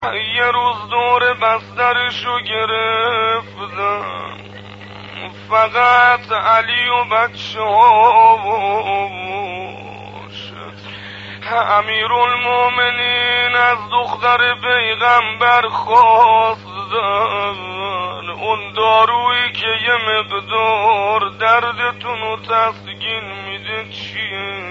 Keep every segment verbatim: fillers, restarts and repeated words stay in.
یه روز دور بسترشو گرفتن، فقط علی و بچه ها امیرالمومنین از دختر پیغمبر خواستن اون دارویی که یه مقدار دردتونو تسکین میده چیه؟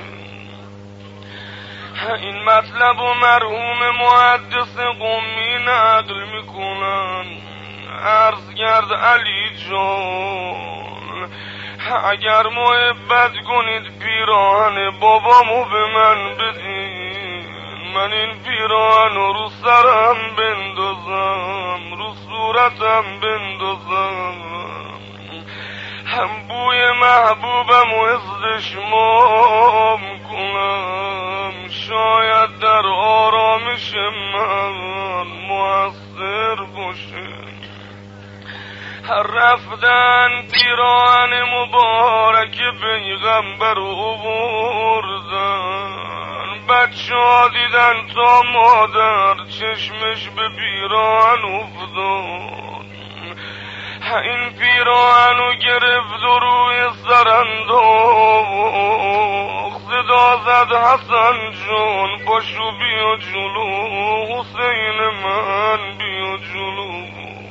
این مطلب و مرحوم محدث قمی نقل میکنن. عرض کرد علی جان اگر محبت کنید پیراهن بابامو به من بدین، من این پیراهن رو سرم بندازم، رو صورتم بندازم، هم بوی محبوبم و استشمام کنم، شاید در آرامش من مؤثر باشه. رفتن پیراهن مبارک پیغمبر رو بردن، بچه ها دیدن تا مادر چشمش به پیراهن افتاد، این پیراهنو گرفت و روی سر انداخت، صدا زد حسن جان پاشو بیا جلو، حسین من بیا جلو.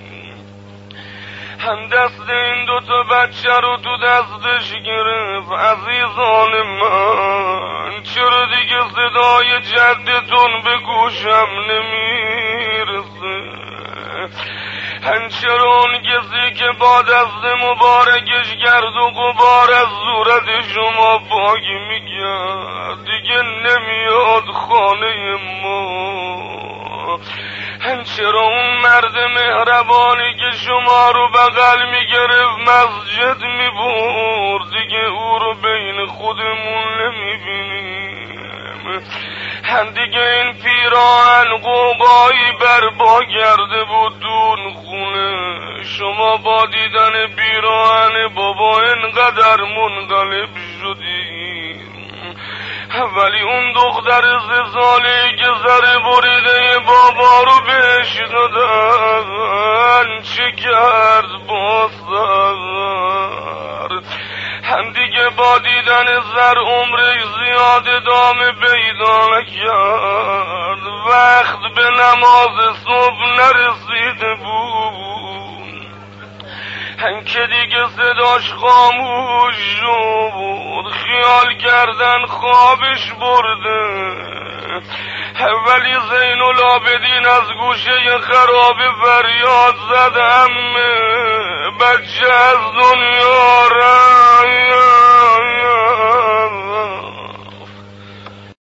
هم دست این دوتا بچه رو تو دستش گرفت. عزیزان من چرا دیگه صدای جدتون به گوشم نمیرسه؟ چرا اون کسی که با دست مبارکش گرد و غبار از صورت شما پاک میگرد دیگه نمیاد خانه ما؟ چرا اون مرد مهربانی که شما رو بغل میگرفت مسجد میبرد دیگه او رو بین خودمون نمیبینیم؟ دیگه این پیراهن قوقایی برپا کرده بود دون خونه، شما با دیدن پیراهن بابا انقدر منقلب شدیم، ولی اون دختر سه سالی که سر بریده بابا رو بهش دادن چه کرد با سر؟ هم دیگه با دیدن سر عمرش زیاد دامه پیدا نکرد، وقت به نماز صبح نرسیده بود که دیگه صداش خاموش شد، خیال کردن خوابش برده، ولی زین العابدین از گوشه خراب فریاد زد عمه بچه از دنیا